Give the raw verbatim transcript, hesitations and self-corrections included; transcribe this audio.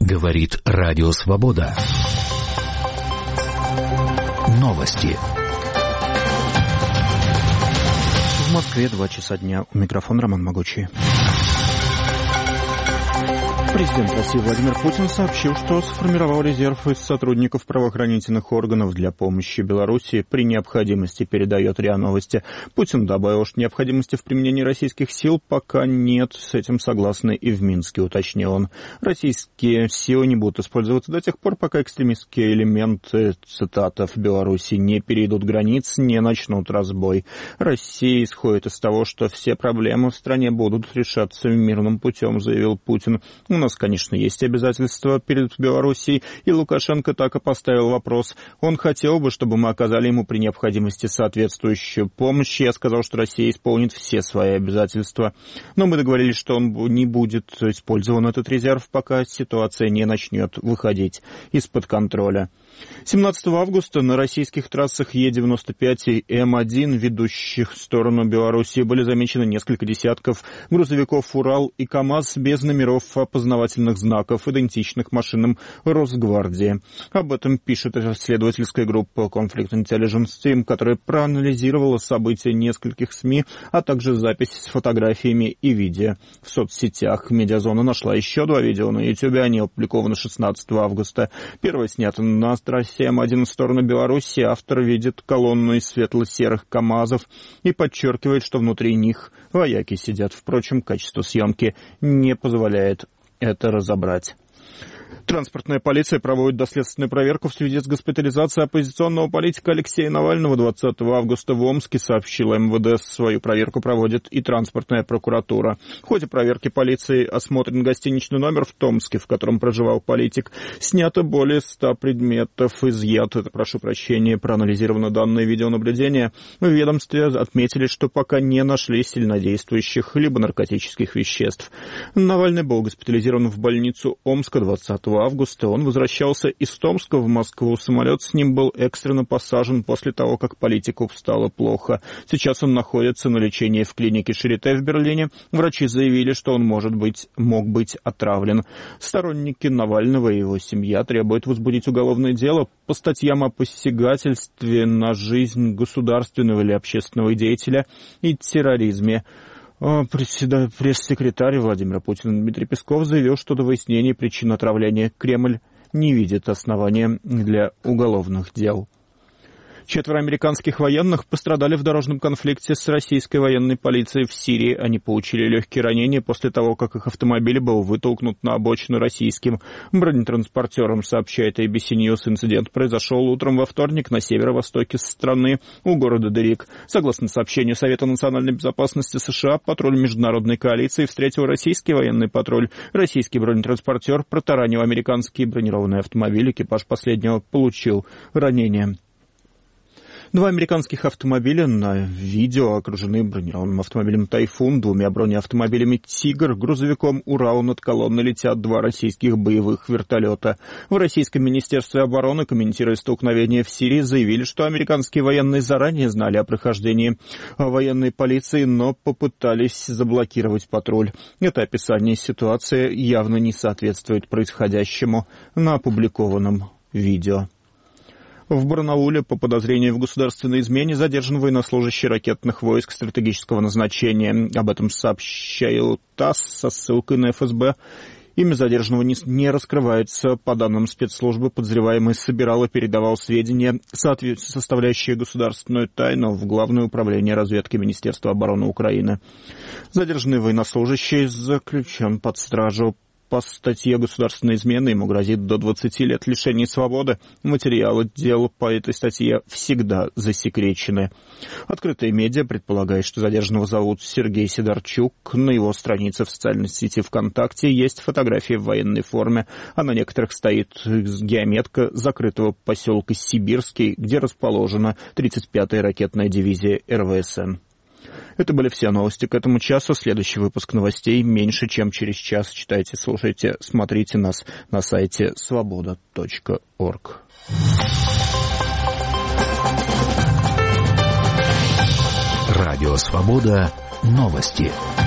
Говорит Радио Свобода. Новости. В Москве два часа дня. У микрофона Роман Могучий. Президент России Владимир Путин сообщил, что сформировал резерв из сотрудников правоохранительных органов для помощи Беларуси, при необходимости, передает РИА Новости. Путин добавил, что необходимости в применении российских сил пока нет, с этим согласны и в Минске, уточнил он. Российские силы не будут использоваться до тех пор, пока экстремистские элементы, цитата, в Беларуси не перейдут границ, не начнут разбой. Россия исходит из того, что все проблемы в стране будут решаться мирным путем, заявил Путин. У нас, конечно, есть обязательства перед Белоруссией, и Лукашенко так и поставил вопрос. Он хотел бы, чтобы мы оказали ему при необходимости соответствующую помощь. Я сказал, что Россия исполнит все свои обязательства. Но мы договорились, что он не будет использован, этот резерв, пока ситуация не начнет выходить из-под контроля. семнадцатого августа на российских трассах Е девяносто пять и М один, ведущих в сторону Белоруссии, были замечены несколько десятков грузовиков «Урал» и КАМАЗ без номеров опознавательных знаков, идентичных машинам Росгвардии. Об этом пишет исследовательская группа Conflict Intelligence Team, которая проанализировала события нескольких СМИ, а также запись с фотографиями и видео в соцсетях. Медиазона нашла еще два видео на Ютубе, они опубликованы шестнадцатого августа. Первое снято на трассе М один в сторону Беларуси. Автор видит колонну из светло-серых КАМАЗов и подчеркивает, что внутри них вояки сидят. Впрочем, качество съемки не позволяет это разобрать. Транспортная полиция проводит доследственную проверку в связи с госпитализацией оппозиционного политика Алексея Навального. двадцатого августа в Омске, сообщила эм вэ дэ. Свою проверку проводит и транспортная прокуратура. В ходе проверки полиции осмотрен гостиничный номер в Томске, в котором проживал политик. Снято более ста предметов, изъято, прошу прощения, проанализировано данные видеонаблюдения. В ведомстве отметили, что пока не нашли сильнодействующих либо наркотических веществ. Навальный был госпитализирован в больницу Омска двадцатого августа. Он возвращался из Томска в Москву. Самолет с ним был экстренно посажен после того, как политику стало плохо. Сейчас он находится на лечении в клинике Шарите в Берлине. Врачи заявили, что он может быть, мог быть отравлен. Сторонники Навального и его семья требуют возбудить уголовное дело по статьям о посягательстве на жизнь государственного или общественного деятеля и терроризме. Пресс-секретарь Владимира Путина Дмитрий Песков заявил, что до выяснения причин отравления Кремль не видит основания для уголовных дел. Четверо американских военных пострадали в дорожном конфликте с российской военной полицией в Сирии. Они получили легкие ранения после того, как их автомобиль был вытолкнут на обочину российским бронетранспортером, сообщает эй би си News. Инцидент произошел утром во вторник на северо-востоке страны у города Дерик. Согласно сообщению Совета национальной безопасности США, патруль международной коалиции встретил российский военный патруль. Российский бронетранспортер протаранил американский бронированный автомобиль. Экипаж последнего получил ранения. Два американских автомобиля на видео окружены бронированным автомобилем «Тайфун», двумя бронеавтомобилями «Тигр», грузовиком «Урал». Над колонной летят два российских боевых вертолета. В Российском министерстве обороны, комментируя столкновение в Сирии, заявили, что американские военные заранее знали о прохождении военной полиции, но попытались заблокировать патруль. Это описание ситуации явно не соответствует происходящему на опубликованном видео. В Барнауле по подозрению в государственной измене задержан военнослужащий ракетных войск стратегического назначения. Об этом сообщает ТАСС со ссылкой на эф эс бэ. Имя задержанного не, не раскрывается. По данным спецслужбы, подозреваемый собирал и передавал сведения, составляющие государственную тайну, в Главное управление разведки Министерства обороны Украины. Задержанный военнослужащий заключен под стражу. По статье «Государственная измена» ему грозит до двадцати лет лишения свободы. Материалы дел по этой статье всегда засекречены. Открытые медиа предполагают, что задержанного зовут Сергей Сидорчук. На его странице в социальной сети ВКонтакте есть фотографии в военной форме, а на некоторых стоит геометка закрытого поселка Сибирский, где расположена тридцать пятая ракетная дивизия эр вэ эс эн. Это были все новости к этому часу. Следующий выпуск новостей меньше, чем через час. Читайте, слушайте, смотрите нас на сайте свобода точка орг. Радио «Свобода». Новости.